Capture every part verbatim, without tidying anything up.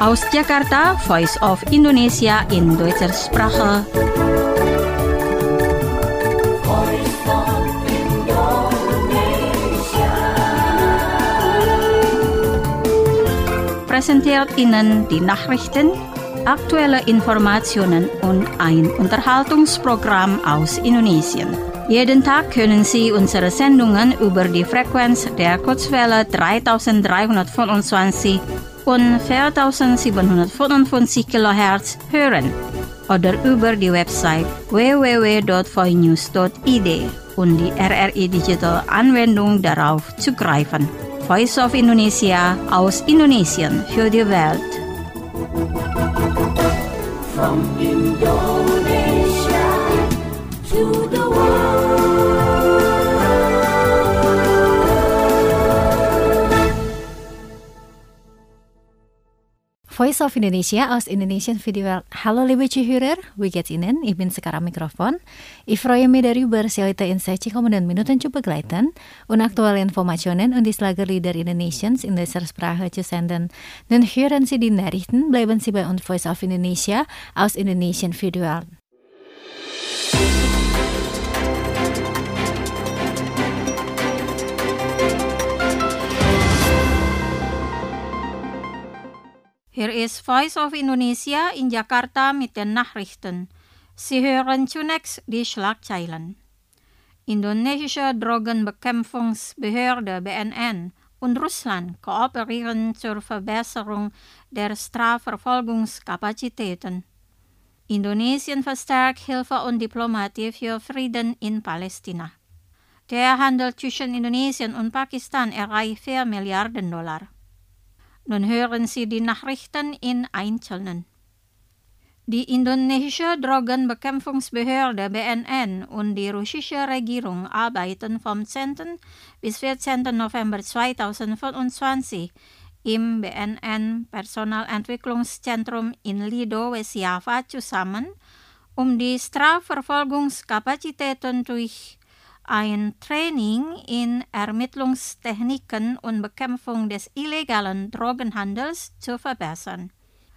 Aus Jakarta, Voice of Indonesia in deutscher Sprache. Voice of Indonesia. Präsentiert Ihnen die Nachrichten, aktuelle Informationen und ein Unterhaltungsprogramm aus Indonesien. Jeden Tag können Sie unsere Sendungen über die Frequenz der Kurzwelle dreitausenddreihundertfünfundzwanzig und viertausendsiebenhundertfünfundfünfzig Kilohertz hören oder über die Website w w w punkt voinews punkt i d und die R R I Digital Anwendung darauf zugreifen. Voice of Indonesia aus Indonesien für die Welt. From Indonesia to the world. Voice of Indonesia aus Indonesian Video. Hallo liebe Zuhörer, wie geht's Ihnen? Ich bin sekarang Mikrofon. Ich freue mich darüber, Sie heute in sechzig kommenden Minuten zu begleiten und aktuelle Informationen und die Schlagerlieder Indonesiens in dieser Sprache zu senden. Nun hören Sie die Nachrichten, bleiben Sie bei uns Voice of Indonesia aus Indonesian Video. Hier ist Voice of Indonesia in Jakarta mit den Nachrichten. Sie hören zunächst die Schlagzeilen. Indonesische Drogenbekämpfungsbehörde B N N und Russland kooperieren zur Verbesserung der Strafverfolgungskapazitäten. Indonesien verstärkt Hilfe und Diplomatie für Frieden in Palästina. Der Handel zwischen Indonesien und Pakistan erreicht vier Milliarden Dollar. Nun hören Sie die Nachrichten in Einzelnen. Die indonesische Drogenbekämpfungsbehörde B N N und die russische Regierung arbeiten vom zehnten bis vierzehnten November zweitausendfünfundzwanzig im B N N Personalentwicklungszentrum in Lido, West Java zusammen, um die Strafverfolgungskapazitäten durch ein Training in Ermittlungstechniken und Bekämpfung des illegalen Drogenhandels zu verbessern.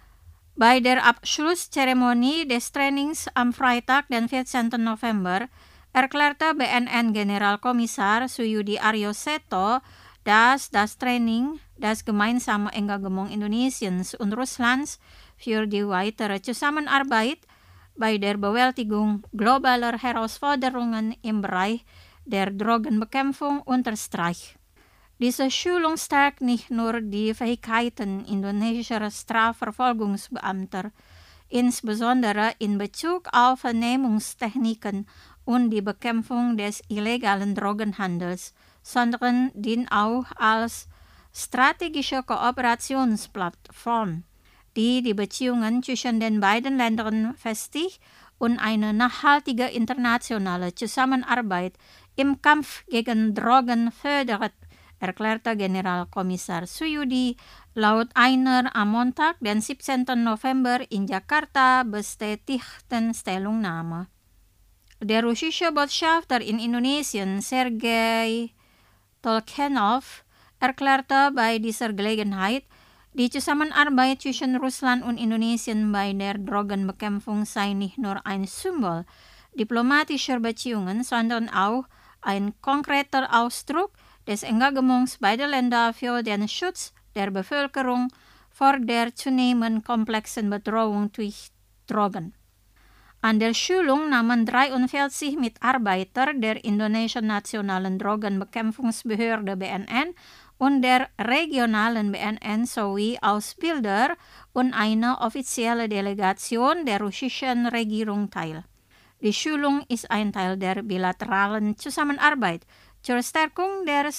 Bei der Abschlusszeremonie des Trainings am Freitag, den vierzehnten November, erklärte B N N-Generalkommissar Suyudi Aryo Seto, dass das Training das gemeinsame Engagement Indonesiens und Russlands für die weitere Zusammenarbeit bei der Bewältigung globaler Herausforderungen im Bereich der Drogenbekämpfung unterstreicht. Diese Schulung stärkt nicht nur die Fähigkeiten indonesischer Strafverfolgungsbeamter, insbesondere in Bezug auf Vernehmungstechniken und die Bekämpfung des illegalen Drogenhandels, sondern dient auch als strategische Kooperationsplattform, die die Beziehungen zwischen den beiden Ländern festigt und eine nachhaltige internationale Zusammenarbeit im Kampf gegen Drogen fördert, erklärte Generalkommissar Suyudi laut einer am Montag, den siebzehnten November in Jakarta bestätigten Stellungnahme. Der russische Botschafter in Indonesien, Sergei Tolkanov, erklärte bei dieser Gelegenheit, die Zusammenarbeit zwischen Russland und Indonesien bei der Drogenbekämpfung sei nicht nur ein Symbol diplomatischer Beziehungen, sondern auch ein konkreter Ausdruck des Engagements beider Länder für den Schutz der Bevölkerung vor der zunehmend komplexen Bedrohung durch Drogen. An der Schulung nahmen dreiundvierzig Mitarbeiter der indonesischen nationalen Drogenbekämpfungsbehörde B N N und der regionalen B N N sowie Ausbilder und eine offizielle Delegation der russischen Regierung teil. Die Schulung ist ein Teil der bilateralen Zusammenarbeit zur Stärkung der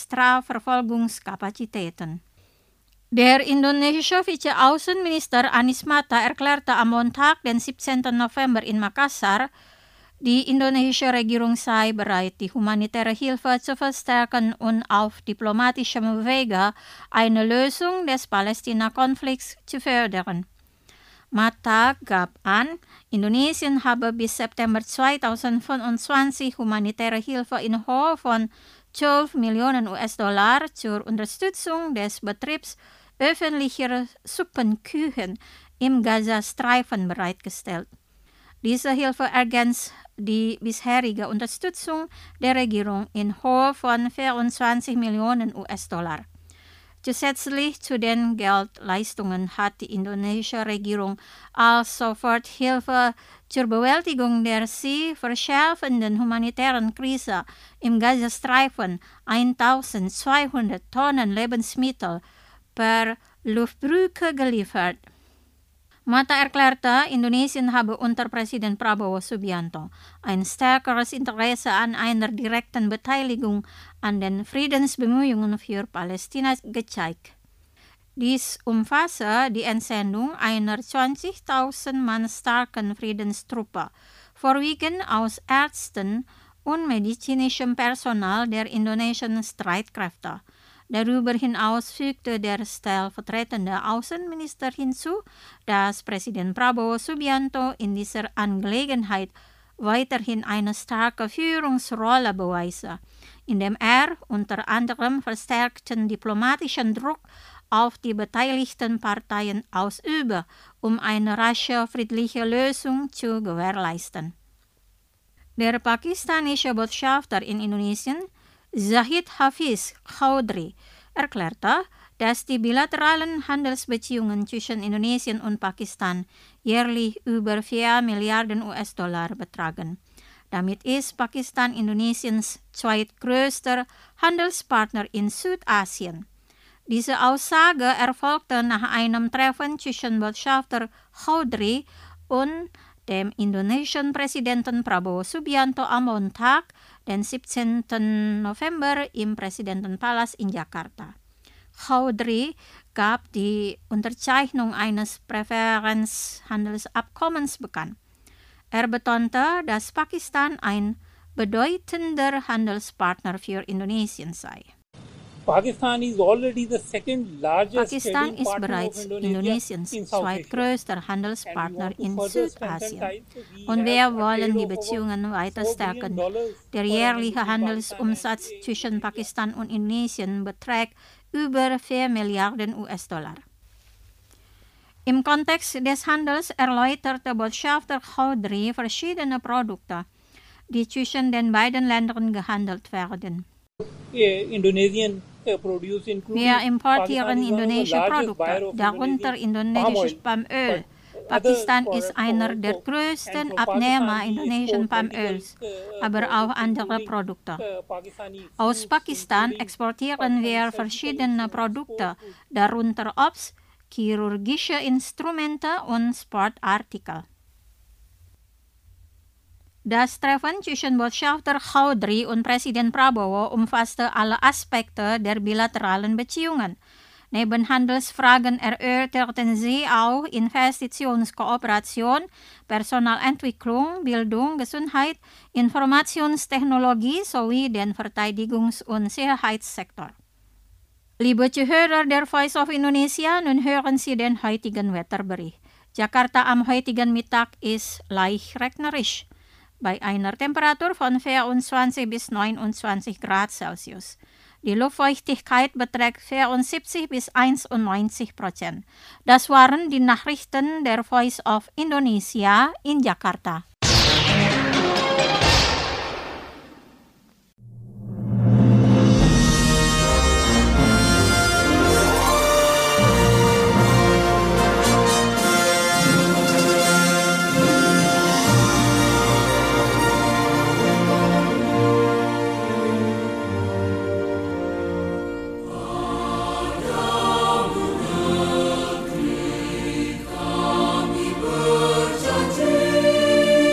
Strafverfolgungskapazitäten. Der indonesische Vize-Außenminister Anies Mata erklärte am Montag, den siebzehnten November in Makassar, die indonesische Regierung sei bereit, die humanitäre Hilfe zu verstärken und auf diplomatischem Wege eine Lösung des Palästina-Konflikts zu fördern. Mata gab an, Indonesien habe bis September zweitausendfünfundzwanzig humanitäre Hilfe in Höhe von zwölf Millionen U S-Dollar zur Unterstützung des Betriebs öffentlicher Suppenküchen im Gazastreifen bereitgestellt. Diese Hilfe ergänzt die bisherige Unterstützung der Regierung in Höhe von vierundzwanzig Millionen U S-Dollar. Zusätzlich zu den Geldleistungen hat die indonesische Regierung als Soforthilfe zur Bewältigung der sich verschärfenden humanitären Krise im Gazastreifen eintausendzweihundert Tonnen Lebensmittel per Luftbrücke geliefert. Mata erklärte, Indonesien habe unter Präsident Prabowo Subianto ein stärkeres Interesse an einer direkten Beteiligung an den Friedensbemühungen für Palästina gezeigt. Dies umfasse die Entsendung einer zwanzigtausend Mann starken Friedenstruppe, vorwiegend aus Ärzten und medizinischem Personal der indonesischen Streitkräfte. Darüber hinaus fügte der stellvertretende Außenminister hinzu, dass Präsident Prabowo Subianto in dieser Angelegenheit weiterhin eine starke Führungsrolle beweise, indem er unter anderem verstärkten diplomatischen Druck auf die beteiligten Parteien ausübe, um eine rasche friedliche Lösung zu gewährleisten. Der pakistanische Botschafter in Indonesien, Zahid Hafiz Chaudhry, erklärte, dass die bilateralen Handelsbeziehungen zwischen Indonesien und Pakistan jährlich über vier Milliarden U S-Dollar betragen. Damit ist Pakistan Indonesiens zweitgrößter Handelspartner in Südasien. Diese Aussage erfolgte nach einem Treffen zwischen Botschafter Chaudhry und dem indonesischen Präsidenten Prabowo Subianto am Montag, den siebzehnten November im Präsidentenpalast in Jakarta. Chaudhry gab die Unterzeichnung eines Präferenzhandelsabkommens bekannt. Er betonte, dass Pakistan ein bedeutender Handelspartner für Indonesien sei. Pakistan is already the second largest Pakistan trading ist partner bereits of Indonesia Indonesiens in South Asia. zweitgrößter Handelspartner in And we want to further strengthen Südasien. ties, so we Und have wir a wollen trade die of over Beziehungen weiter four stärken. billion dollars Der per annum jährliche between Handelsumsatz Pakistan and zwischen Indonesia. Pakistan und Indonesien beträgt über vier Milliarden U S-Dollar. Im Kontext des Handels erläuterte Botschafter Chaudhry verschiedene Produkte, die zwischen den beiden Ländern gehandelt werden. Eh, Indonesian eh, produce including Wir importieren Pakistan is one of the indonesische largest buyer Produkte, of darunter Indonesian indonesisches palm oil. Palmöl. But Pakistan other ist products einer also- der and größten from Abnehmer Pakistan we indonesischen export Palmöls, medical, eh, aber auch products, andere including, Produkte. eh, Pakistani Aus foods, Pakistan including exportieren Pakistani wir surgical verschiedene instruments, Produkte, sport food. darunter Obst, chirurgische Instrumente und Sportartikel. Das Treffen zwischen Botschafter Chaudhry und Präsident Prabowo umfasste alle Aspekte der bilateralen Beziehungen. Neben Handelsfragen erörterten sie auch Investitionskooperation, Personalentwicklung, Bildung, Gesundheit, Informationstechnologie sowie den Verteidigungs- und Sicherheitssektor. Liebe Zuhörer der Voice of Indonesia, nun hören Sie den heutigen Wetterbericht. Jakarta am heutigen Mittag ist leicht regnerisch, bei einer Temperatur von vierundzwanzig bis neunundzwanzig Grad Celsius. Die Luftfeuchtigkeit beträgt vierundsiebzig bis einundneunzig Prozent. Das waren die Nachrichten der Voice of Indonesia in Jakarta. Berjanji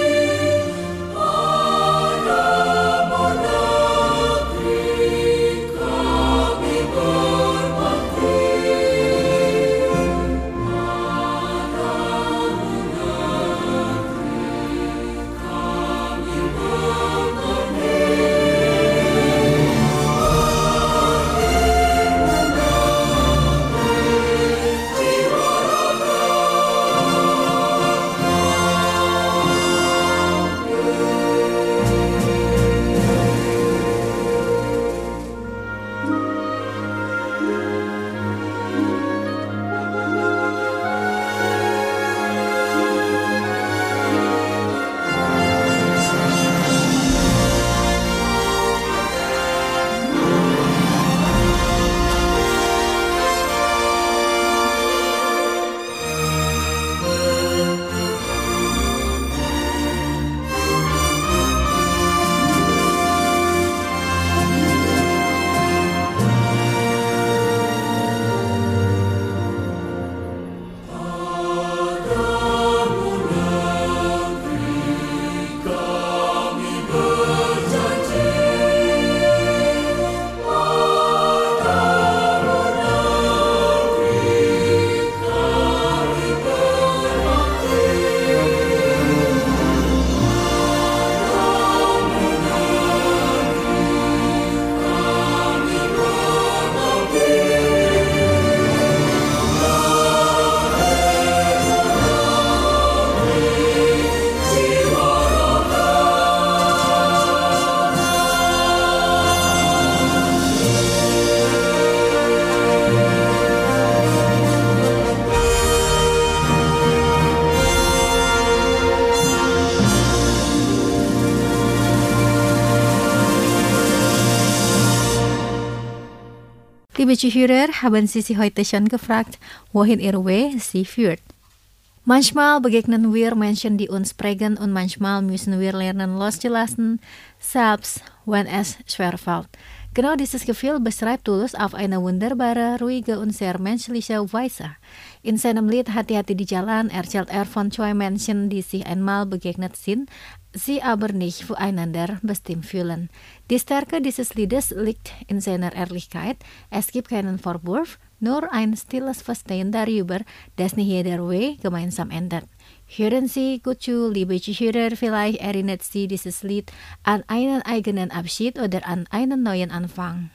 liebe Zuhörer, haben Sie sich heute schon gefragt, wohin Ihr Weg Sie führt? Manchmal begegnen wir Menschen, die uns prägen und manchmal müssen wir lernen loszulassen, selbst wenn es schwerfällt. Genau dieses Gefühl beschreibt Tulus auf eine wunderbare, ruhige und sehr menschliche Weise. In seinem Lied Hati-Hati di Jalan erzählt er von zwei Menschen, die sich einmal begegnet sind, sie aber nicht füreinander bestimmt fühlen. Die Stärke dieses Liedes liegt in seiner Ehrlichkeit. Es gibt keinen Vorwurf, nur ein stilles Verstehen darüber, dass nicht jeder Weg gemeinsam endet. Hören Sie gut zu, liebe Zuhörer, vielleicht erinnert Sie dieses Lied an einen eigenen Abschied oder an einen neuen Anfang.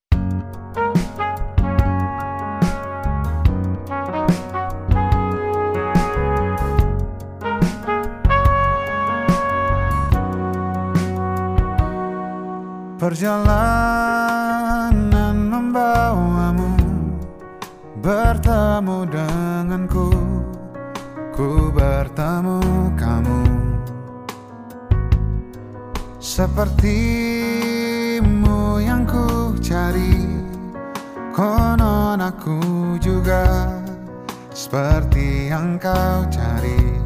Perjalanan membawamu bertemu denganku, ku bertemu kamu. Sepertimu yang ku cari, konon aku juga seperti yang kau cari.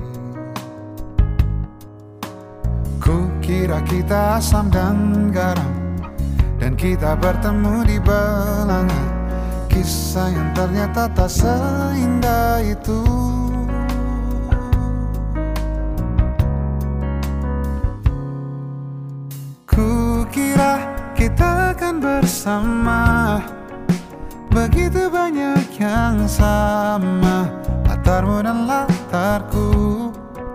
Ku kira kita asam dan garam, dan kita bertemu di belanga. Kisah yang ternyata tak seindah itu. Ku kira kita akan bersama, begitu banyak yang sama, latarmu dan latarku.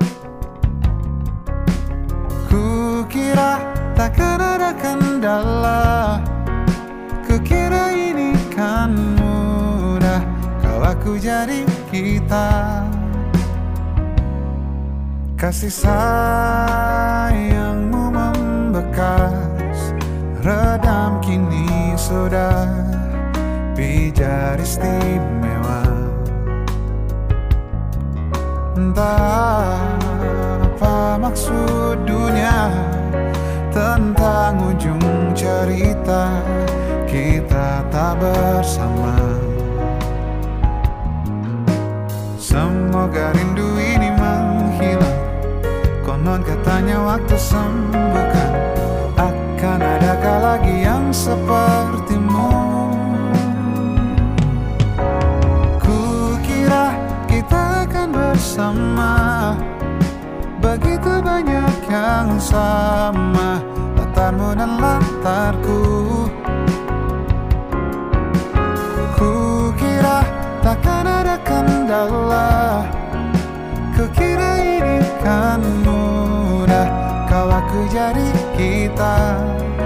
Ku kira takkan ada kendala, ku kira ini kan mudah kalau aku jadi kita. Kasih sayangmu membekas, redam kini sudah pijar istimewa. Entah apa maksud dunia tentang ujung cerita kita tak bersama. Semoga rindu ini menghilang, konon katanya waktu sembuhkan. Akan adakah lagi yang sepertimu? Ku kira kita akan bersama, begitu banyak yang sama, latarmu dan latarku. Ku kira takkan ada kendala, ku kira ini kan mudah kalau aku jadi kita.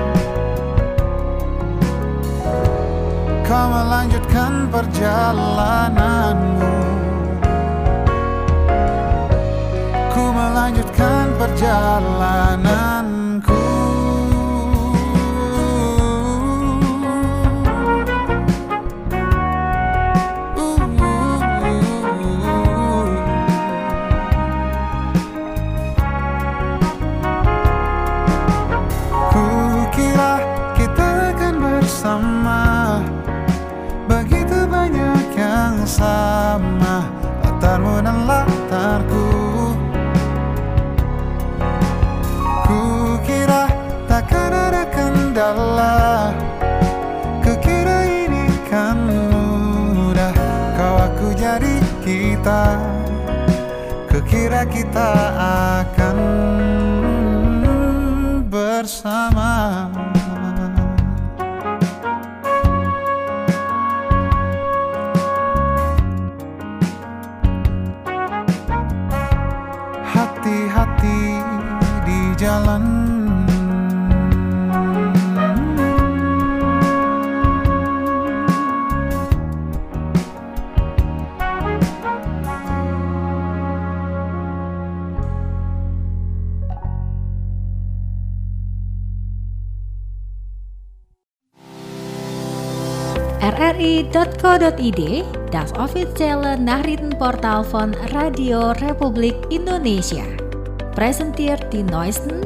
Kau melanjutkan perjalananmu, ku melanjutkan perjalananku. Ku kira kita akan bersama, begitu banyak yang sama, latarmu dan latarku. Takkan ada kendala, kukira ini kan mudah kau aku jadi kita. Kukira kita akan bersama. Hati-hati di jalan, r r i dot co dot i d, das offizielle Nachrichtenportal von Radio Republik Indonesia, präsentiert die neuesten,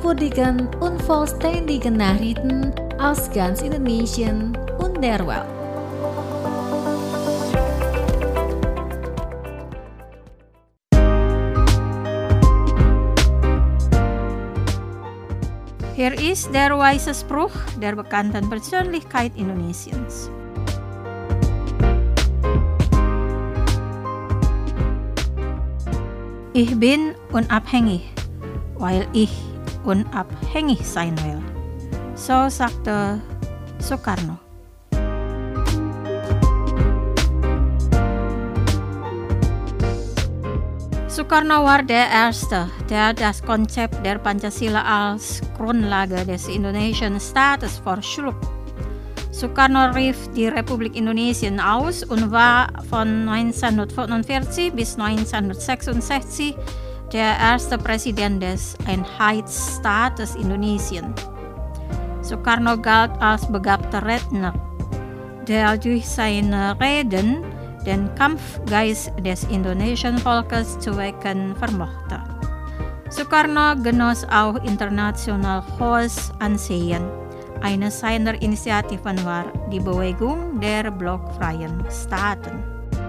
glaubwürdigen und vollständigen Nachrichten aus ganz Indonesien und der Welt. Hier ist der weise Spruch der bekannten Persönlichkeit Indonesiens. Ich bin unabhängig, weil ich unabhängig sein will. So sagte Soekarno. Soekarno war der Erste, der das Konzept der Pancasila als Grundlage des indonesischen Staates vorschlug. Soekarno rief die Republik Indonesien aus und war von neunzehnhundertfünfundvierzig bis neunzehnhundertsechsundsechzig der erste Präsident des Einheitsstaates Indonesien. Soekarno galt als begabter Redner, der durch seine Reden den Kampfgeist des indonesischen Volkes zu wecken vermochte. Soekarno genoss auch international hohes Ansehen. Eine seiner Initiativen war die Bewegung der blockfreien Staaten.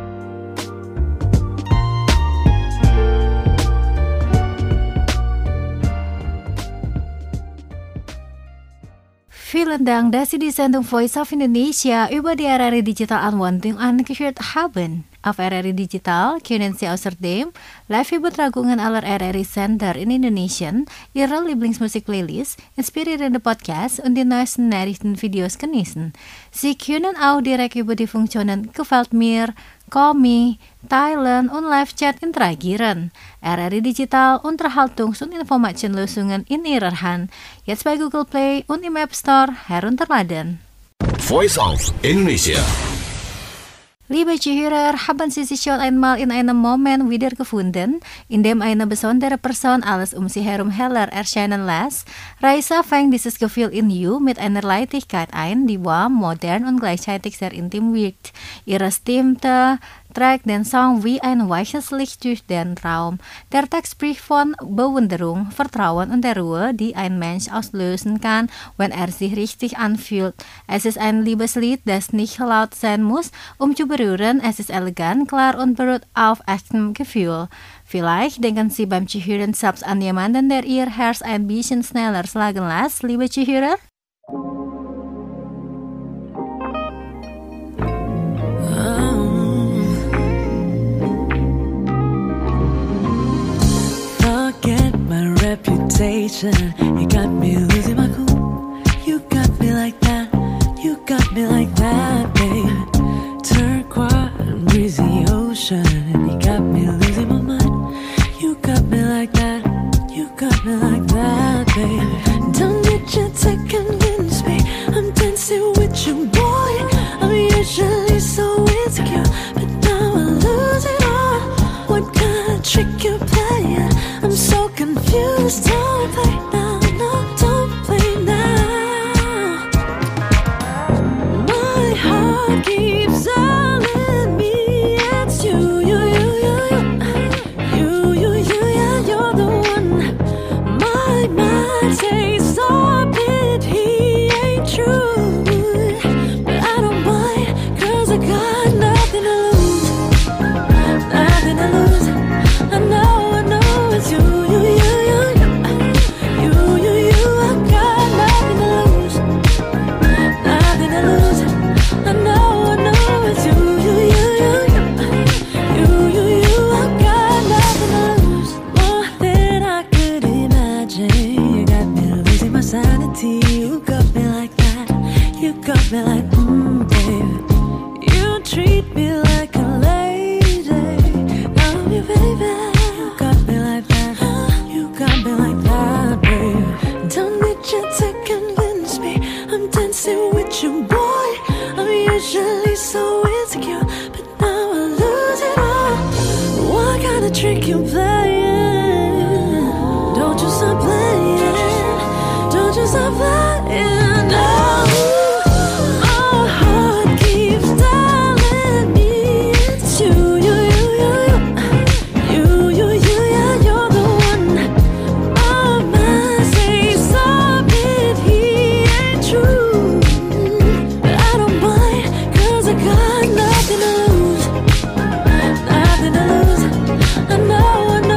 Vielen Dank, dass Sie die Sendung Voice of Indonesia über die R R I Digital Anwendung angehört haben. Auf R R I Digital können Sie außerdem Live-Übertragungen aller R R I-Sender in Indonesien, Ihre Lieblingsmusik-Playlist, inspirierende Podcasts und die neuesten Nachrichtenvideos genießen. Sie können auch direkt über die Funktionen Gefällt mir, Call Me, Thailand und Live-Chat interagieren. R R I Digital Unterhaltungs- und Informationslösungen in Ihrer Hand. Jetzt bei Google Play und im App Store herunterladen. Voice of Indonesia. Liebe Zuhörer, haben Sie sich schon einmal in einem Moment wiedergefunden, in dem eine besondere Person alles um Sie herum heller erscheinen lässt? Raisa fängt dieses Gefühl in You mit einer Leichtigkeit ein, die warm, modern und gleichzeitig sehr intim wirkt. Ihre Stimme trägt den Song wie ein weiches Licht durch den Raum. Der Text spricht von Bewunderung, Vertrauen und der Ruhe, die ein Mensch auslösen kann, wenn er sich richtig anfühlt. Es ist ein Liebeslied, das nicht laut sein muss, um zu berühren. Es ist elegant, klar und beruht auf echtem Gefühl. Vielleicht denken Sie beim Zuhören selbst an jemanden, der Ihr Herz ein bisschen schneller schlagen lässt, liebe Zuhörer? Reputation, you got me losing my cool. You got me like that, you got me like that, babe. Turquoise, breezy ocean, you got me losing my mind. You got me like that, you got me like that, babe. Don't need you to convince me, I'm dancing with you, boy. I'm usually so insecure, but now I lose it all. What kind of trick you playing? I'm so confused. Don't play now, no, don't play now. My heart keeps telling me it's you, you, you, you, you, you, you, you, yeah, you're the one. My mind says stop it, he ain't true, but I don't mind, 'cause I got nothing to lose, nothing to lose. I know, I know it's you, you, you. You got me like that, you got me like, mm, baby. You treat me like a lady, love you, baby. You got me like that, you got me like that, baby. Don't need you to convince me, I'm dancing with you, boy. I'm usually so insecure, but now I lose it all. What kind of trick you playing? Don't you stop playing, don't you stop playing, no. My heart keeps telling me it's you, you, you, you, you, you, you, yeah, you're the one. My mind says stop it, he ain't true, but I don't mind, 'cause I got nothing to lose, nothing to lose. I know, I know.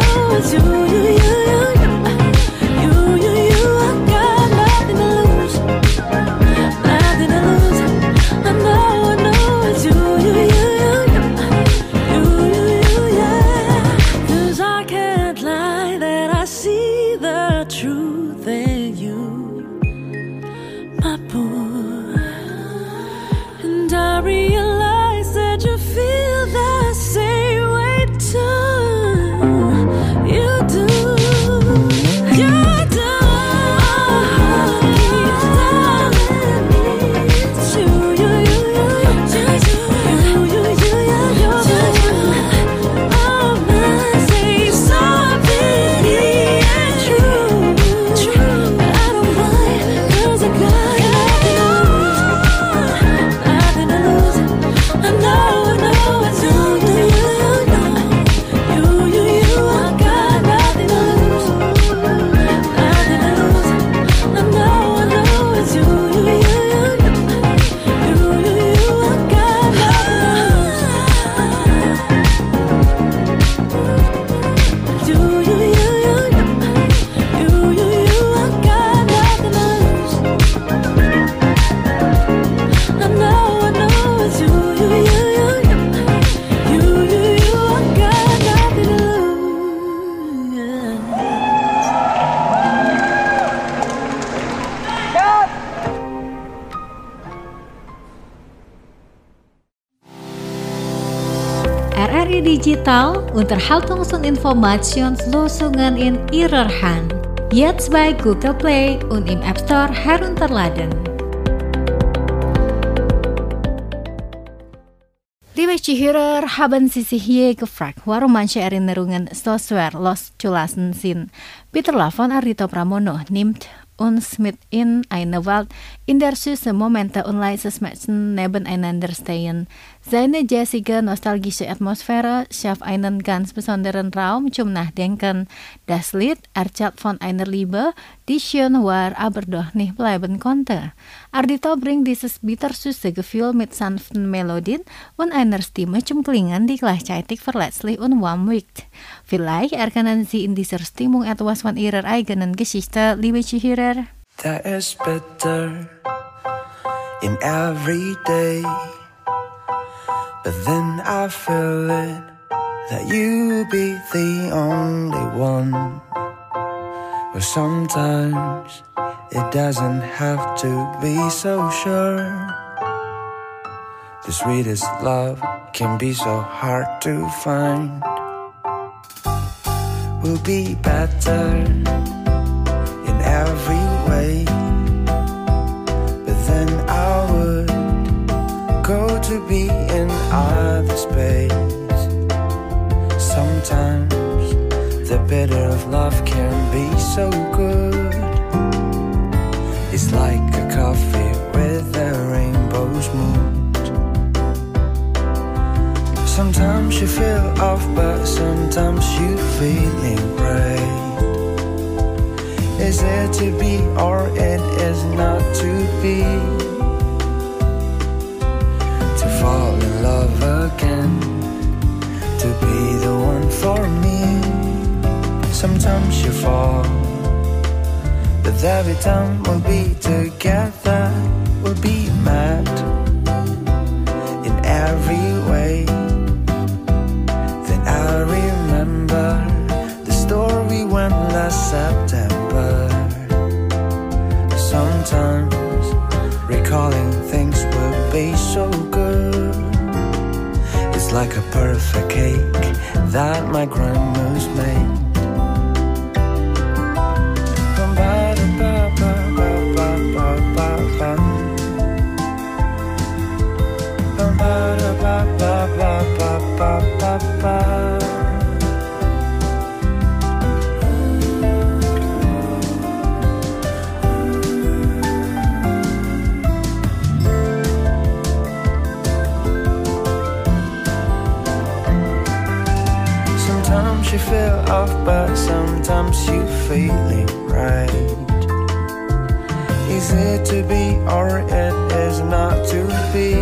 Hari Digital unterhaltungsun Informationslösungen in ihrer Hand. Jetzt bei Google Play und im App Store herunterladen. Liebe Zuhörer, haben Sie sich je gefragt, warum manche Erinnerungen so schwer loszulassen sind? Bitte von Ardhito Pramono nimmt uns mit in eine Welt, in der süße Momente und leises Menschen nebeneinander stehen. Seine jazzige, nostalgische Atmosphäre schafft einen ganz besonderen Raum zum Nachdenken. Das Lied erzählt von einer Liebe, die schön war, aber doch nicht bleiben konnte. Ardhito bringt dieses bittersüße Gefühl mit sanften Melodien und einer Stimme zum Klingen, die gleichzeitig verletzlich und warm wirkt. Vielleicht erkennen Sie in dieser Stimmung etwas von Ihrer eigenen Geschichte, liebe Zuhörer. There is bitter in every day, but then I feel it, that you be the only one. But sometimes it doesn't have to be so sure. The sweetest love can be so hard to find. We'll be better in every way, but then I would go to be in other space. Sometimes the bitter of love can be so good. It's like a coffee with a rainbow's mood. Sometimes you feel off, but sometimes you feeling right. Is it to be or it is not to be? To fall in love again, to be the one for me. Sometimes you fall, but every time we'll be together, we'll be mad in every way. Then I remember the story when last September. Sometimes recalling things will be so good. It's like a perfect cake that my grandma's made. Sometimes you feel off, but sometimes you feeling right. Is it to be or it is not to be?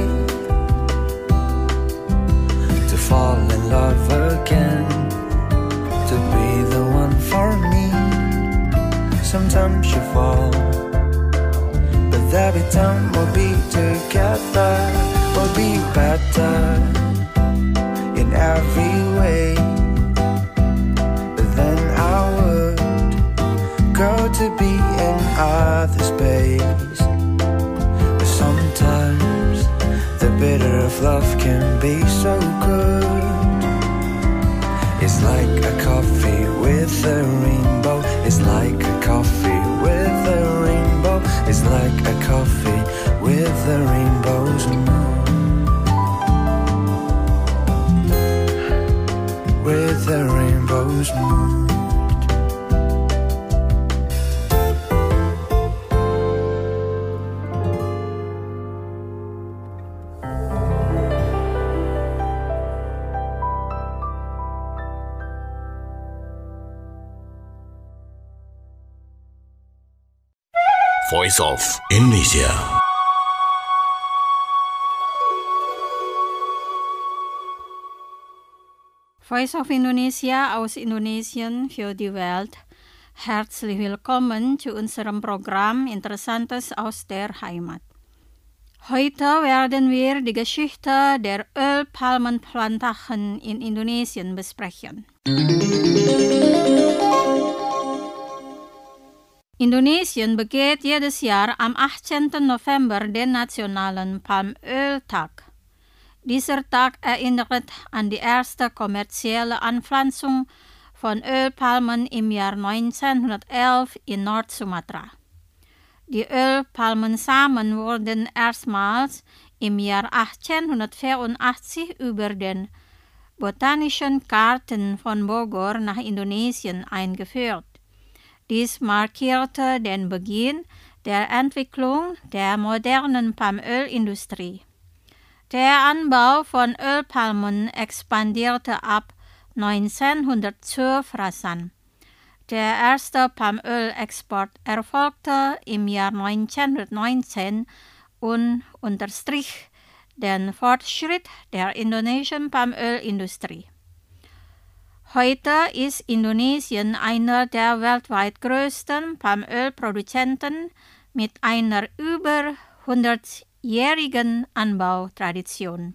To fall in love again, to be the one for me. Sometimes you fall, but every time we'll be together, we'll be better in every way. But then I would go to be in other space. But sometimes the bitter of love can be so good. It's like a coffee with a rainbow. It's like a coffee with a rainbow. It's like a coffee with a rainbow's moon. With a rainbow's moon. Voice of Indonesia. Voice of Indonesia aus Indonesien für die Welt. Herzlich willkommen zu unserem Programm Interessantes aus der Heimat. Heute werden wir die Geschichte der Ölpalmenplantagen in Indonesien besprechen. Indonesien begeht jedes Jahr am achtzehnten November den nationalen Palmöltag. Dieser Tag erinnert an die erste kommerzielle Anpflanzung von Ölpalmen im Jahr neunzehnhundertelf in Nord-Sumatra. Die Ölpalmensamen wurden erstmals im Jahr achtzehnhundertvierundachtzig über den Botanischen Garten von Bogor nach Indonesien eingeführt. Dies markierte den Beginn der Entwicklung der modernen Palmölindustrie. Der Anbau von Ölpalmen expandierte ab neunzehnhundertzwölf rasant. Der erste Palmölexport erfolgte im Jahr neunzehnhundertneunzehn und unterstrich den Fortschritt der indonesischen Palmölindustrie. Heute ist Indonesien einer der weltweit größten Palmölproduzenten mit einer über hundertjährigen Anbautradition.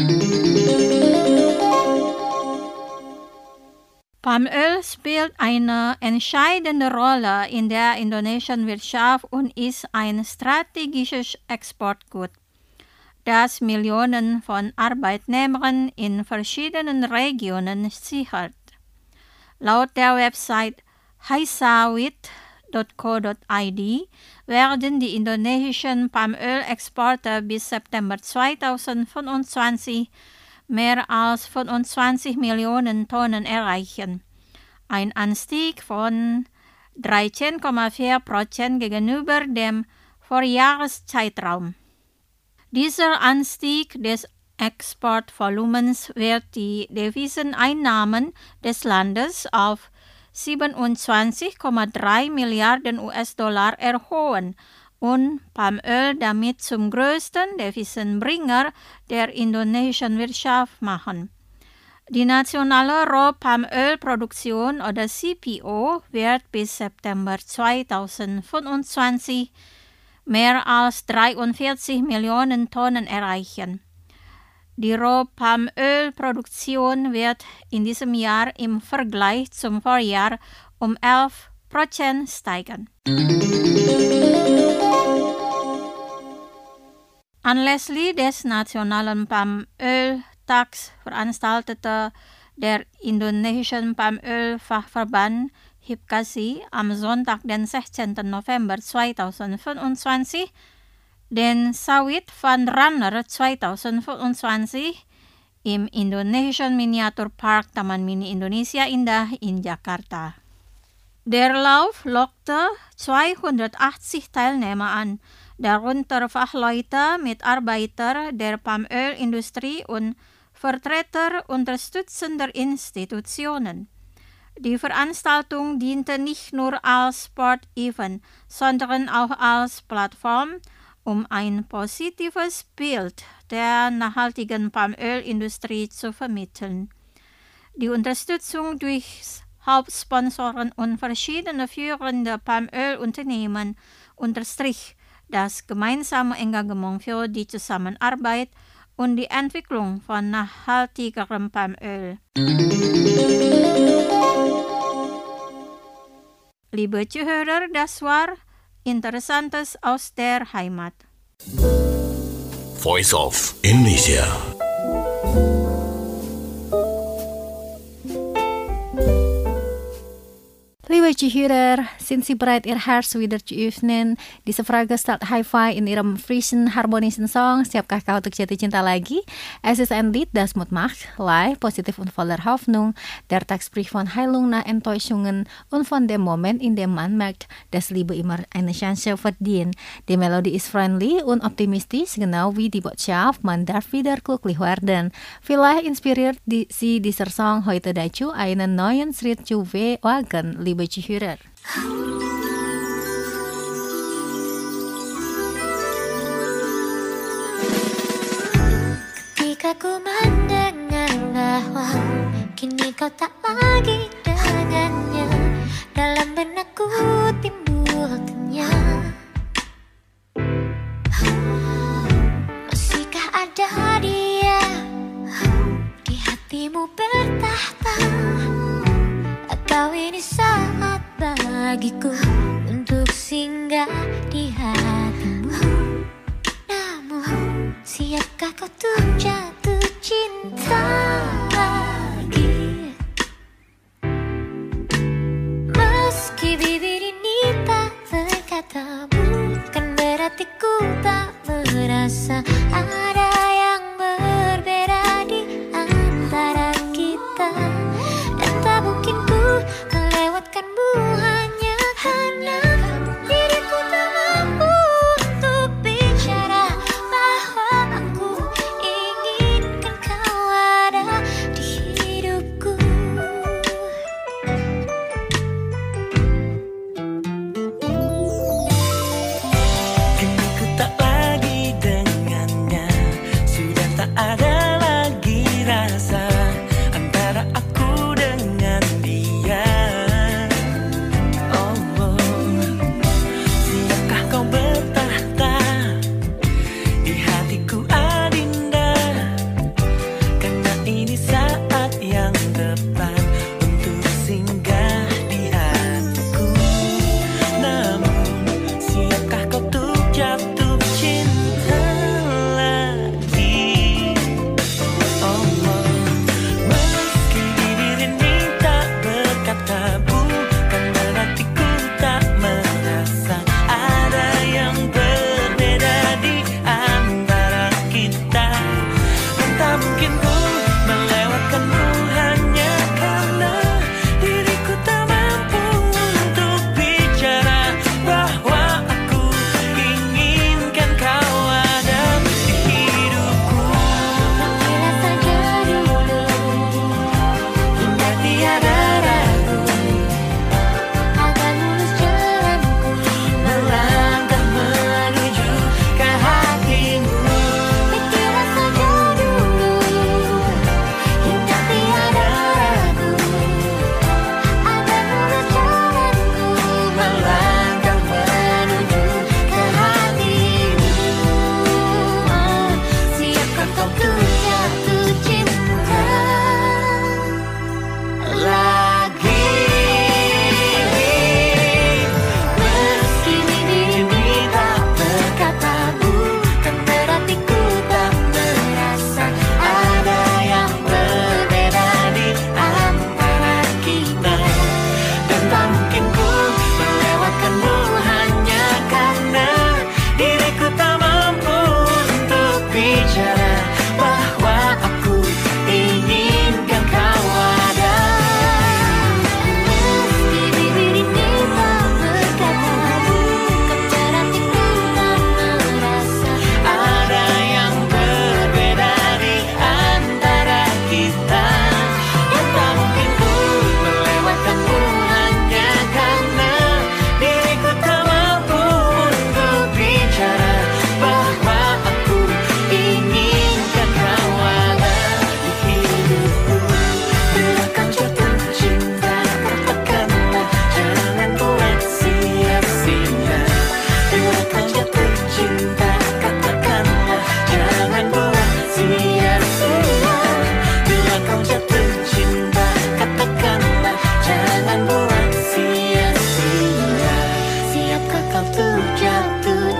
Palmöl spielt eine entscheidende Rolle in der indonesischen Wirtschaft und ist ein strategisches Exportgut, das Millionen von Arbeitnehmern in verschiedenen Regionen sichert. Laut der Website haisawit dot co dot i d werden die indonesischen Palmölexporte bis September zweitausendfünfundzwanzig mehr als fünfundzwanzig Millionen Tonnen erreichen, ein Anstieg von dreizehn Komma vier Prozent gegenüber dem Vorjahreszeitraum. Dieser Anstieg des Exportvolumens wird die Deviseneinnahmen des Landes auf siebenundzwanzig Komma drei Milliarden U S-Dollar erhöhen und Palmöl damit zum größten Devisenbringer der indonesischen Wirtschaft machen. Die nationale Rohpalmölproduktion oder C P O wird bis September zweitausendfünfundzwanzig mehr als dreiundvierzig Millionen Tonnen erreichen. Die Rohpalmölproduktion wird in diesem Jahr im Vergleich zum Vorjahr um elf Prozent steigen. Anlässlich des Nationalen Palmöltags veranstaltete der indonesischen Palmölfachverband Hipkasi am Sonntag, den sechzehnten November zweitausendfünfundzwanzig, den Sawit Fun Runner zweitausendfünfundzwanzig im indonesischen Miniaturpark Taman Mini Indonesia Indah in Jakarta. Der Lauf lockte zweihundertachtzig Teilnehmer an, darunter Fachleute, Mitarbeiter der Palmölindustrie und Vertreter unterstützender Institutionen. Die Veranstaltung diente nicht nur als Sportevent, sondern auch als Plattform, um ein positives Bild der nachhaltigen Palmölindustrie zu vermitteln. Die Unterstützung durch Hauptsponsoren und verschiedene führende Palmölunternehmen unterstrich das gemeinsame Engagement für die Zusammenarbeit und die Entwicklung von nachhaltigerem Palmöl. Liebe Zuhörer, das war Interessantes aus der Heimat. Voice of Indonesia. Lieve Cihurer, sinds je bereidt ihr Herz wieder zu öffnen, diese Frage stellt Hi-Fi in ihrem frischen, harmonischen Song. Siapkah kau untuk jatuh cinta lagi? Es ist ein Lied, das Mut macht, leicht, positiv und voller Hoffnung. Der Text spricht von Heilung nach Enttäuschungen und von dem Moment, in dem man merkt, dass Liebe immer eine Chance verdient. Die Melodie ist freundlich und optimistisch, genau wie die Botschaft, man darf wieder glücklich werden. Vielleicht inspiriert die, sie dieser Song heute dazu, einen neuen Schritt zu wagen, liebe Cihurer. Ketika ku mendengar bahwa kini kau tak lagi dengannya, dalam benakku timbul kenyang. Masihkah ada dia di hatimu bertahta? Atau ini saat bagiku untuk singgah di hatimu? Namun siapkah kau tuh jatuh?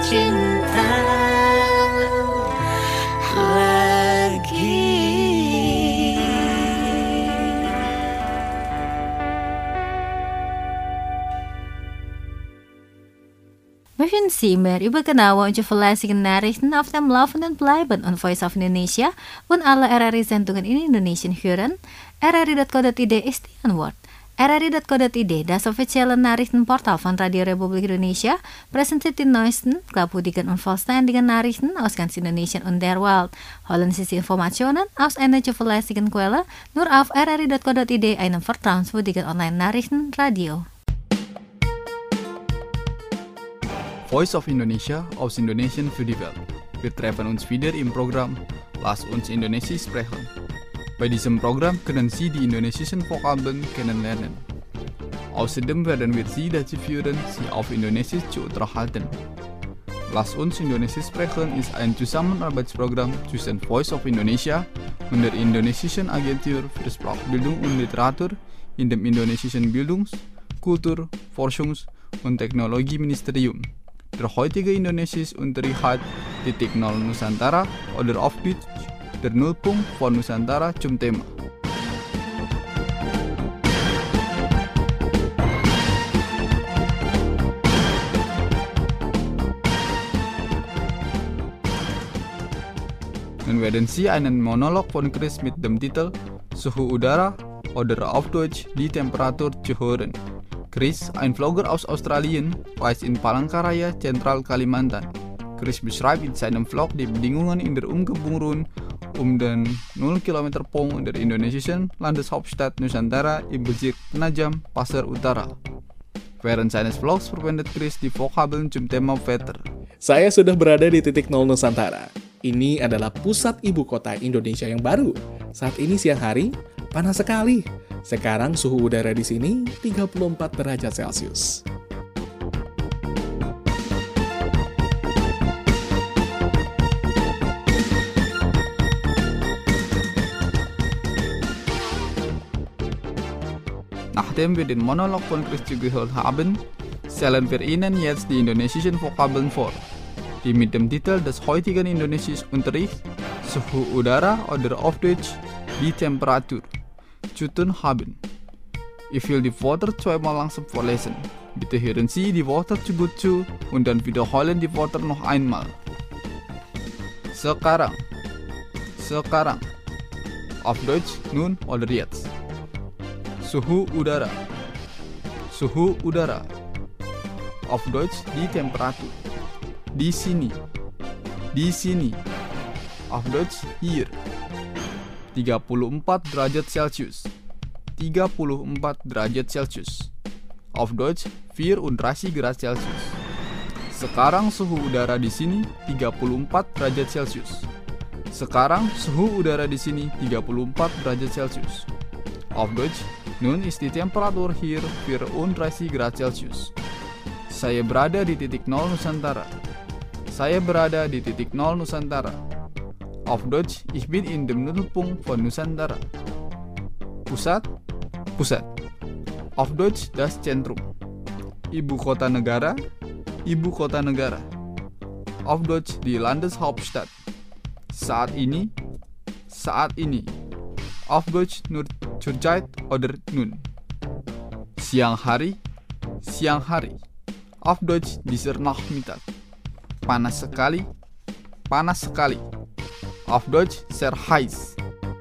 cinta lagi. Vi finner über genaue und zuverlässige Nachrichten auf dem Laufenden bleiben und Voice of Indonesia und alle R R I-Sendungen in Indonesien hören. R R I dot co dot I D ist die Antwort. R R I dot co dot I D, das offizielle Nachrichtenportal von Radio Republik Indonesia, präsentiert die neuesten, glaubwürdigen und vollständigen Nachrichten aus ganz Indonesien und der Welt. Holen Sie die Informationen aus einer zuverlässigen Quelle nur auf R R I dot co dot I D, einem vertrauenswürdigen Online-Nachrichtenradio. Voice of Indonesia aus Indonesien für die Welt. Wir treffen uns wieder im Programm Lass uns Indonesisch sprechen. Bei diesem Programm können Sie die indonesischen Vokabeln kennenlernen. Außerdem werden wir Sie dazu führen, Sie auf Indonesisch zu unterhalten. Lass uns Indonesisch sprechen ist ein Zusammenarbeitsprogramm zwischen Voice of Indonesia und der Indonesischen Agentur für Sprachbildung und Literatur in dem Indonesischen Bildungs-, Kultur-, Forschungs- und Technologieministerium. Der heutige Indonesisch-Unterricht hat Titik Nol Nusantara oder auf Deutsch der Nullpunkt von Nusantara zum Thema. Nun werden Sie einen Monolog von Chris mit dem Titel Suhu Udara oder auf Deutsch die Temperatur zu hören. Chris, ein Vlogger aus Australien, reist in Palangkaraya, Zentral Kalimantan. Chris beschreibt in seinem Vlog die Bedingungen in der Umgebung rund um den null Kilometer Punkt der indonesischen Landeshauptstadt Nusantara im Bezirk Penajam, Pasir Utara. Während seines Vlogs verwendet Chris die Vokabeln zum Thema Wetter. Saya sudah berada di titik nol Nusantara. Ini adalah pusat ibu kota Indonesia yang baru. Saat ini siang hari, panas sekali. Sekarang suhu udara di sini tiga puluh empat derajat Celcius. Nachdem wir den Monolog von Chris gehört haben, stellen wir Ihnen jetzt die indonesischen Vokabeln vor, die mit dem Titel des heutigen Indonesisch-Unterrichts Suhu Udara oder auf Deutsch die Temperatur zu tun haben. Ich will die Wörter zweimal langsam vorlesen. Bitte hören Sie die Wörter zu gut zu und dann wiederholen die Wörter noch einmal. Sekarang, sekarang, auf Deutsch nun oder jetzt. Suhu udara, suhu udara, auf Deutsch die Temperatur. Di sini, di sini, auf Deutsch hier. tiga puluh empat derajat Celcius, tiga puluh empat derajat Celcius. Auf Deutsch vierunddreißig Grad Celcius. Sekarang suhu udara di sini tiga puluh empat derajat Celcius. Sekarang suhu udara di sini tiga puluh empat derajat Celcius. Auf Deutsch, nun ist die Temperatur hier vierunddreißig Grad Celcius. Saya berada di titik nol Nusantara. Saya berada di titik nol Nusantara. Auf Deutsch, ich bin in dem Nullpunkt von Nusantara. Pusat, pusat. Auf Deutsch, das Zentrum. Ibu kota negara, ibu kota negara. Auf Deutsch, die Landeshauptstadt. Saat ini, saat ini. Auf Deutsch, nur zurzeit oder nun. Siang hari, siang hari. Auf Deutsch, dieser Nachmittag. Panas sekali, panas sekali. Auf Deutsch sehr heiß.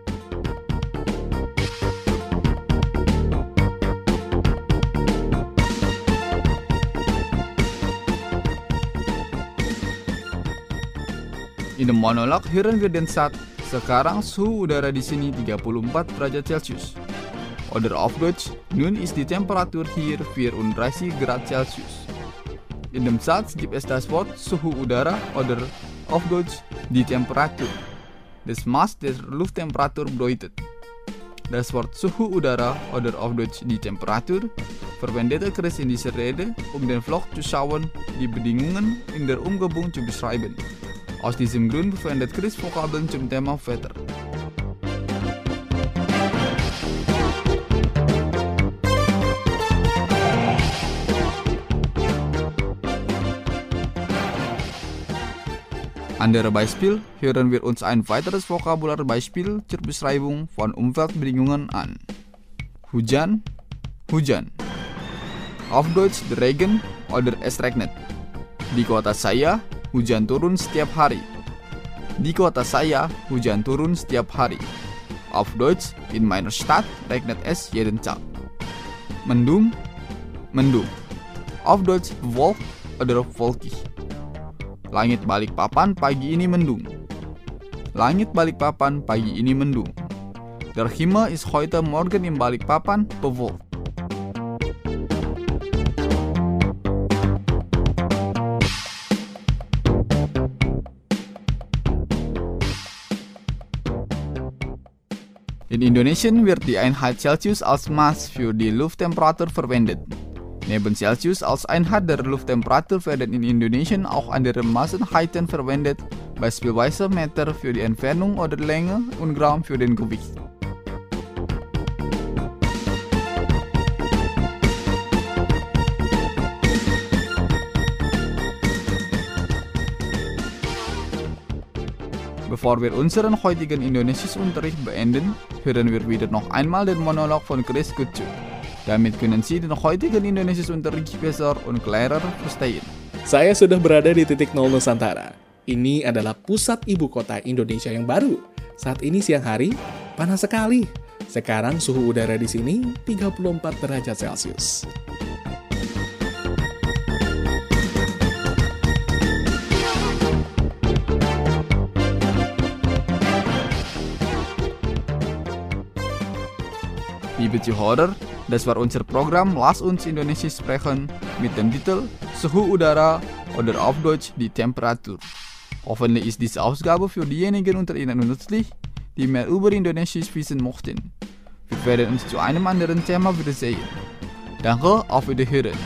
In dem Monolog hören wir den Satz, sekarang suhu udara di sini tiga puluh empat derajat Celcius. Oder auf Deutsch, nun ist die Temperatur hier vierunddreißig Grad Celcius. In dem Satz gibt es das Wort Suhu Udara oder auf Deutsch die Temperatur. Das Maß der Lufttemperatur bedeutet. Das Wort Suhu Udara oder auf Deutsch die Temperatur verwendete Chris in dieser Rede, um den Vlog zu schauen, die Bedingungen in der Umgebung zu beschreiben. Aus diesem Grund verwendet Chris Vokabeln zum Thema Wetter. Andere Beispiel hören wir uns ein weiteres Vokabularbeispiel zur Beschreibung von Umweltbedingungen an. Hujan, hujan. Auf Deutsch der Regen oder es regnet. Di kota saya, hujan turun setiap hari. Di kota saya, hujan turun setiap hari. Auf Deutsch, in meiner Stadt regnet es jeden Tag. Mendung, mendung. Auf Deutsch bewolkt oder wolkig. Langit Balikpapan pagi ini mendung. Langit Balikpapan pagi ini mendung. Der Himmel ist heute Morgen in Balikpapan bewolkt. In Indonesien wird die Einheit Celsius als Maß für die Lufttemperatur verwendet. Neben Celsius als Einheit der Lufttemperatur werden in Indonesien auch andere Maßeinheiten verwendet, beispielsweise Meter für die Entfernung oder Länge und Gramm für den Gewicht. Bevor wir unseren heutigen Indonesischunterricht beenden, hören wir wieder noch einmal den Monolog von Chris Kutsu. Damit können Sie den heutigen Indonesischunterricht besser und klarer verstehen. Saya sudah berada di titik nol Nusantara. Ini adalah pusat ibu kota Indonesia yang baru. Saat ini siang hari, panas sekali. Sekarang suhu udara di sini tiga puluh empat derajat Celcius. Liebe Zuhörer, das war unser Programm Lass uns Indonesisch sprechen mit dem Titel Suhu Udara oder auf Deutsch die Temperatur. Hoffentlich ist diese Ausgabe für diejenigen unter Ihnen nützlich, die mehr über Indonesisch wissen möchten. Wir werden uns zu einem anderen Thema wiedersehen. Danke, auf Wiederhören.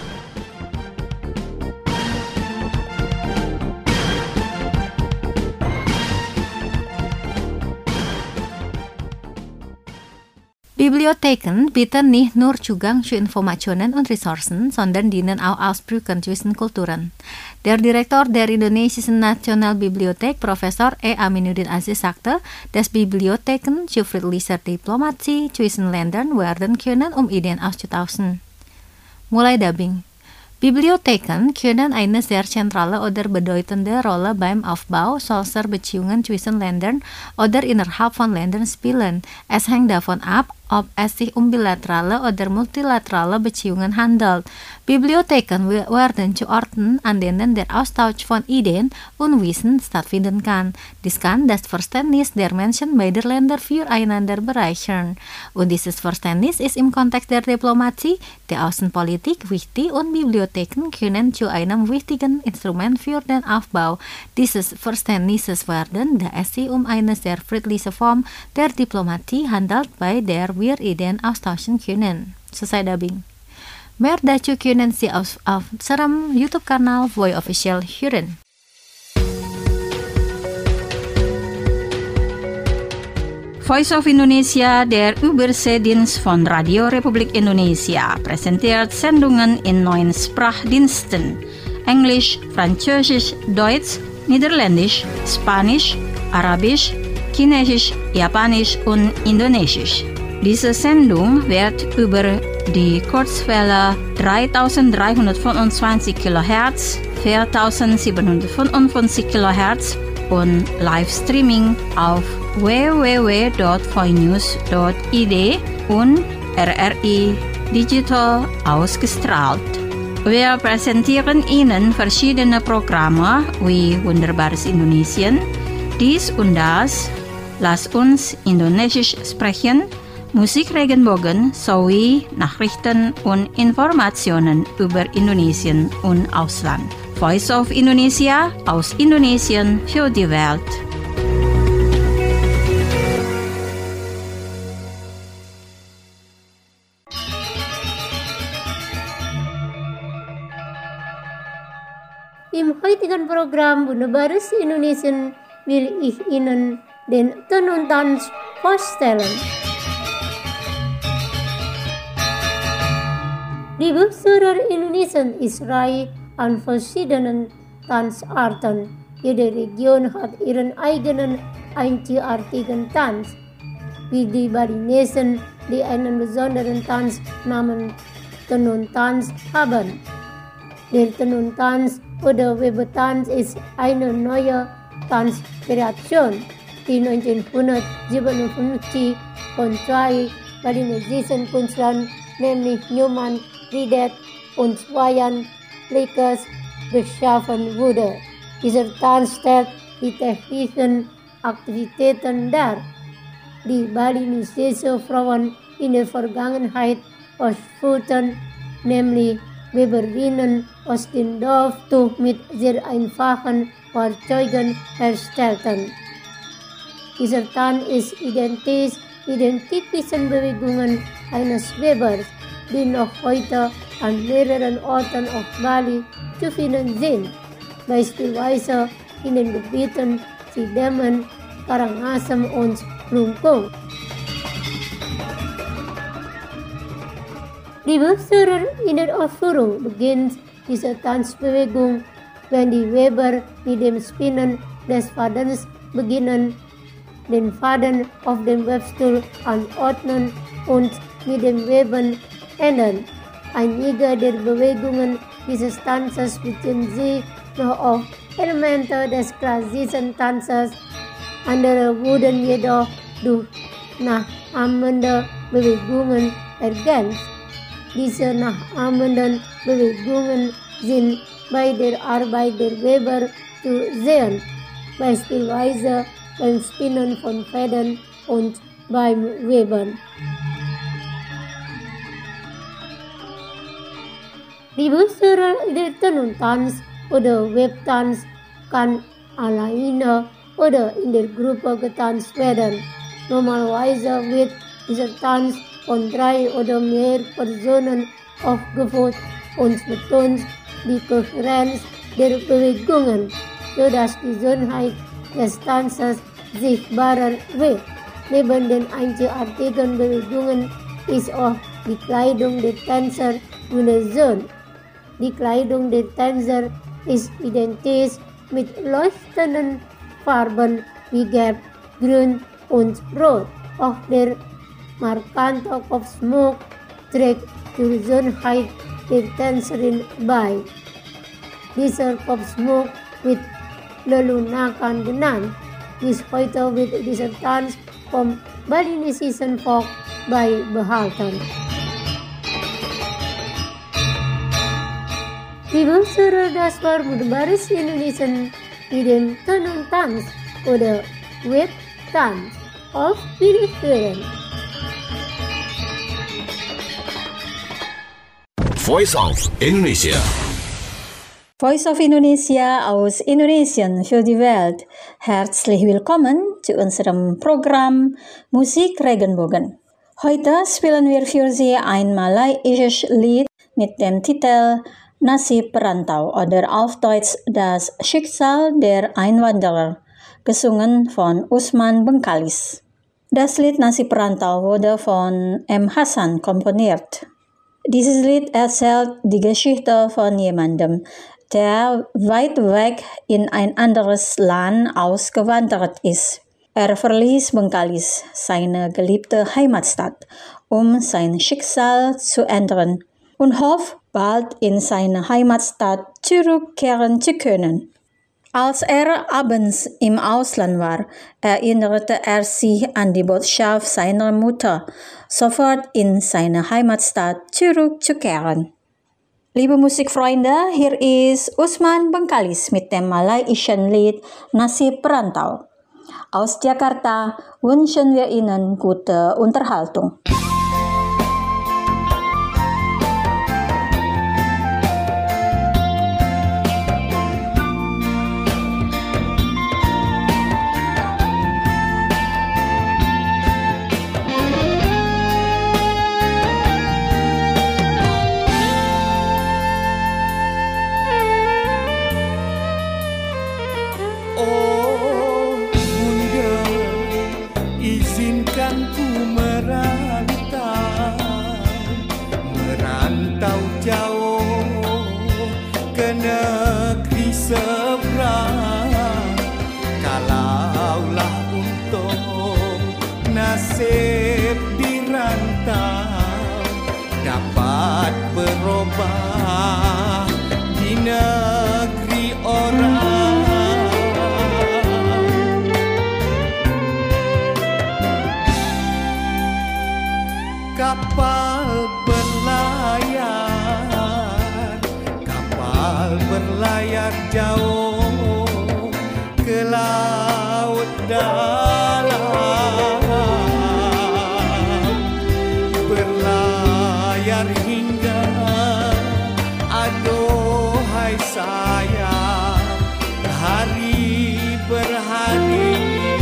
Bibliotheken bieten nicht nur Zugang zu Informationen und Ressourcen, sondern dienen auch als Brücken zwischen Kulturen. Der Direktor der Indonesischen Nationalbibliothek, Professor E. Aminuddin Aziz, sagte, dass Bibliotheken zu friedlicher Diplomatie zwischen Ländern werden können, um Ideen auszutauschen. Mulai Dubbing. Bibliotheken können eine sehr zentrale oder bedeutende Rolle beim Aufbau solcher Beziehungen zwischen Ländern oder innerhalb von Ländern spielen. Es hängt davon ab, ob es sich um bilaterale oder multilaterale Beziehungen handelt. Bibliotheken werden zu Orten, an denen der Austausch von Ideen und Wissen stattfinden kann. Dies kann das Verständnis der Menschen beider Länder füreinander bereichern. Und dieses Verständnis ist im Kontext der Diplomatie, der Außenpolitik wichtig und Bibliotheken können zu einem wichtigen Instrument für den Aufbau dieses Verständnisses werden, da es sich um eine sehr friedliche Form der Diplomatie handelt, bei der wir Ideen austauschen können. Selesai dubbing. Mehr dazu können Sie auf, auf unserem YouTube-Kanal Voice Official hören. Voice of Indonesia, der Überseedienst von Radio Republik Indonesia, präsentiert Sendungen in neun Sprachdiensten: Englisch, Französisch, Deutsch, Niederländisch, Spanisch, Arabisch, Chinesisch, Japanisch und Indonesisch. Diese Sendung wird über die Kurzwelle dreitausenddreihundertfünfundzwanzig Kilohertz, viertausendsiebenhundertfünfundfünfzig Kilohertz und Livestreaming auf w w w punkt voinews punkt i d und R R I Digital ausgestrahlt. Wir präsentieren Ihnen verschiedene Programme wie Wunderbares Indonesien, dies und das, Lass uns Indonesisch sprechen, Musik Regenbogen sowie Nachrichten und Informationen über Indonesien und Ausland. Voice of Indonesia aus Indonesien für die Welt. Im heutigen Programm Wunderbares Indonesien will ich Ihnen den Tenun-Tanz vorstellen. Die Besonderer Indonesien ist reich an verschiedenen Tanzarten. Jede Region hat ihren eigenen einzigartigen Tanz, wie die Balinesen, die einen besonderen Tanz namens Tenun-Tanz haben. Der Tenun-Tanz oder Webertanz ist eine neue Tanzkreation, die neunzehnhundertsiebenundfünfzig von zwei balinesischen Künstlern, nämlich Newman Ridet und Wayan Lakers, geschaffen wurde. Dieser Tanz stellt die technischen Aktivitäten dar, die balinesische Frauen in der Vergangenheit ausführten, nämlich Weberinnen aus dem Dorftuch mit sehr einfachen Fahrzeugen herstellten. Dieser Tanz ist identisch mit den typischen Bewegungen eines Webers, die noch heute an mehreren Orten auf Bali zu finden sind, beispielsweise in den Gebieten Sidemen, Karangasem und Lungkung. Liebe Hörer, in der Ausführung beginnt diese Tanzbewegung, wenn die Weber mit dem Spinnen des Fadens beginnen, den Faden auf dem Webstuhl anordnen und mit dem Weben enden. Einige der Bewegungen dieses Tanzes beziehen sich noch auf Elemente des klassischen Tanzes, andere wurden jedoch durch nachahmende Bewegungen ergänzt. Diese nachahmenden Bewegungen sind bei der Arbeit der Weber zu sehen, beispielsweise beim Spinnen von Fäden und beim Weben. Liebe Hörer, der Tenun-Tanz oder Webtanz kann alleine oder in der Gruppe getanzt werden. Normalerweise wird dieser Tanz von drei oder mehr Personen aufgeführt und betont die Kohärenz der Bewegungen, sodass die Schönheit des Tanzes sichtbarer wird. Neben den einzigartigen Bewegungen ist auch die Kleidung der Tänzer wunderschön. Die Kleidung der Tänzer ist identisch mit leuchtenden Farben wie Gelb, Grün und Rot. Auch der markante Kopfschmuck trägt zur Schönheit der Tänzerin bei. Dieser Kopfschmuck wird Lelunakan genannt. Bis heute wird dieser Tanz vom balinesischen Volk beibehalten. Liebe Hörer, das war Wunderbares Indonesien mit dem Tenun-Tanz oder Webtanz. Auf Wiederhören! Voice of Indonesia. Voice of Indonesia aus Indonesien für die Welt. Herzlich willkommen zu unserem Programm Musik Regenbogen. Heute spielen wir für Sie ein malaysisches Lied mit dem Titel Nasib Perantau oder auf Deutsch Das Schicksal der Einwanderer, gesungen von Usman Bengkalis. Das Lied Nasib Perantau wurde von M. Hassan komponiert. Dieses Lied erzählt die Geschichte von jemandem, der weit weg in ein anderes Land ausgewandert ist. Er verließ Bengkalis, seine geliebte Heimatstadt, um sein Schicksal zu ändern und hofft, bald in seine Heimatstadt zurückkehren zu können. Als er abends im Ausland war, erinnerte er sich an die Botschaft seiner Mutter, sofort in seine Heimatstadt zurückzukehren. Liebe Musikfreunde, hier ist Usman Bengkalis mit dem malaysischen Lied Nasib Perantau. Aus Jakarta wünschen wir Ihnen gute Unterhaltung. Jauh ke negeri seberang, nasib di rantau dapat berubah di negeri orang. Kapal berlayar, kapal berlayar jauh ke laut dalam, berlayar hingga aduhai sayang, hari berhari.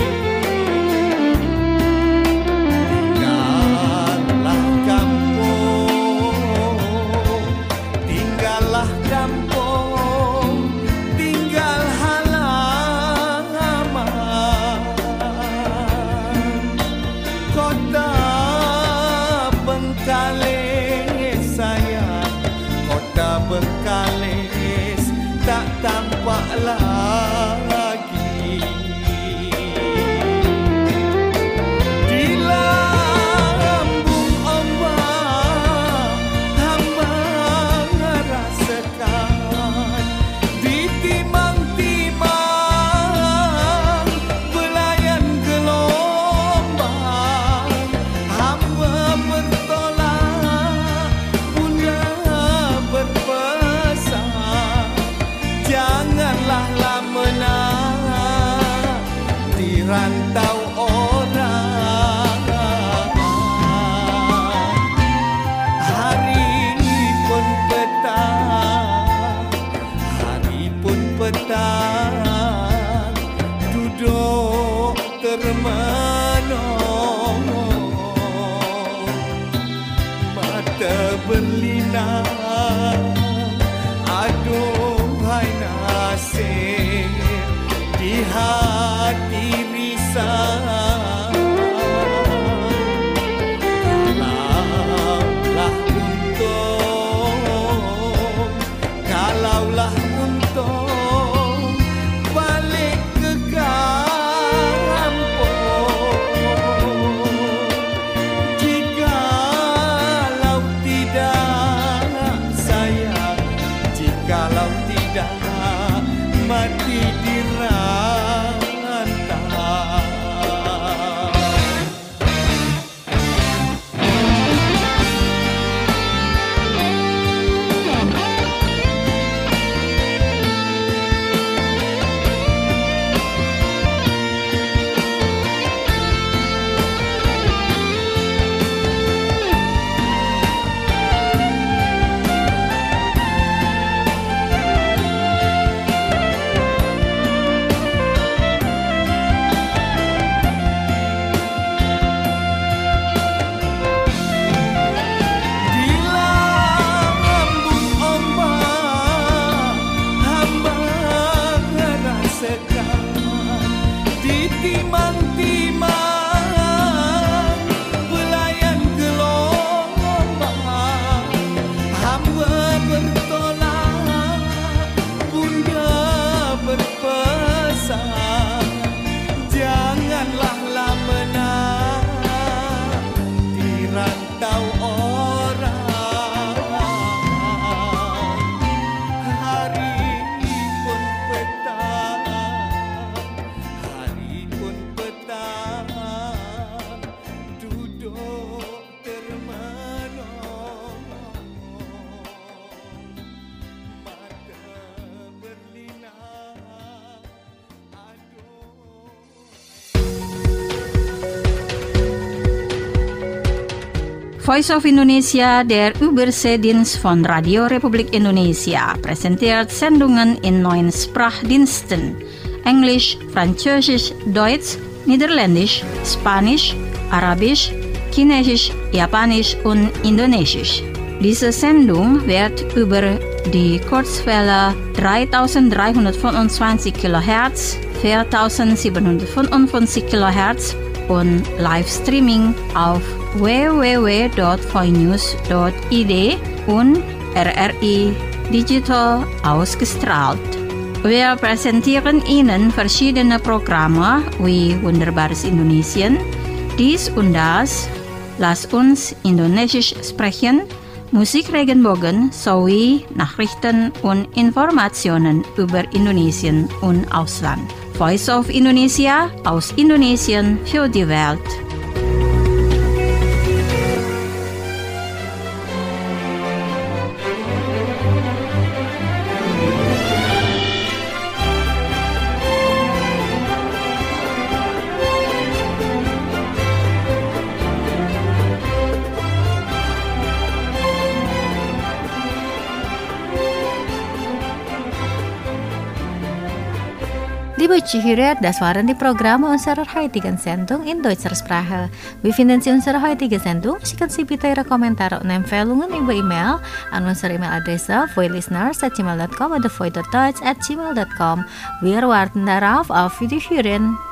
Tinggallah kampung, tinggallah kampung, tinggal halaman. Kota Bengkalis sayang, kota Bengkalis tak tampak lagi. Di lambung ombak hamba rasakan, di timang-timang belayan gelombang hamba bertolak, bunda berpesan, janganlah lama nak di rantau orang. Hari pun petang, hari pun petang, duduk termenung, mata berlinang, aduhai nasib di hati risau. Kalaulah untung, kalaulah untung balik ke kampung. Jikalau tidak sayang, jikalau tidak mati di rantau. Di lambung ombak hamba merasakan, di timang-timang belayan gelombang hamba bertolak, bunda berpesan, janganlah lama nak di rantau orang. Hari pun petang, hari pun petang, duduk termenung, mata berlinang, aduh. Voice of Indonesia, der Überseedienst von Radio Republik Indonesia, präsentiert Sendungen in neun Sprachdiensten: Englisch, Französisch, Deutsch, Niederländisch, Spanisch, Arabisch, Chinesisch, Japanisch und Indonesisch. Diese Sendung wird über die Kurzwelle dreitausenddreihundertfünfundzwanzig Kilohertz, viertausendsiebenhundertfünfundfünfzig Kilohertz und Livestreaming auf w w w punkt voinews punkt i d und R R I Digital ausgestrahlt. Wir präsentieren Ihnen verschiedene Programme wie Wunderbares Indonesien, Dies und das, lass uns Indonesisch sprechen, Musik Regenbogen sowie Nachrichten und Informationen über Indonesien und Ausland. Voice of Indonesia aus Indonesien für die Welt. Liebe Zuhörer, das waren die Programme unserer heutigen Sendung in deutscher Sprache. Wir finden Sie unsere heutige Sendung. Schicken Sie bitte Ihre Kommentare und Empfehlungen über E-Mail an unsere E-Mail-Adresse voilisteners at gmail dot com oder voi dot deutsch at gmail dot com. Wir warten darauf auf Wiederhören.